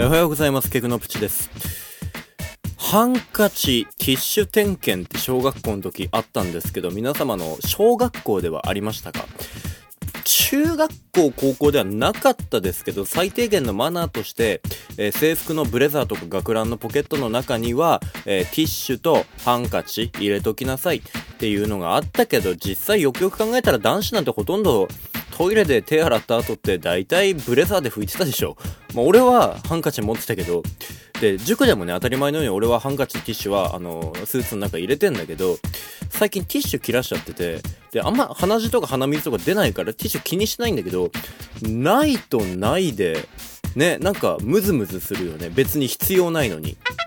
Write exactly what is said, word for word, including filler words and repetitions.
おはようございます。ケクノプチです。ハンカチティッシュ点検って小学校の時あったんですけど、皆様の小学校ではありましたか？中学校高校ではなかったですけど、最低限のマナーとして、えー、制服のブレザーとか学ランのポケットの中には、えー、ティッシュとハンカチ入れときなさいっていうのがあったけど、実際よくよく考えたら男子なんてほとんどトイレで手洗った後って大体ブレザーで拭いてたでしょ。まあ、俺はハンカチ持ってたけど、で塾でもね当たり前のように俺はハンカチティッシュはあのスーツの中入れてんだけど、最近ティッシュ切らしちゃってて、であんま鼻血とか鼻水とか出ないからティッシュ気にしないんだけど、ないとないでね、なんかムズムズするよね。別に必要ないのに。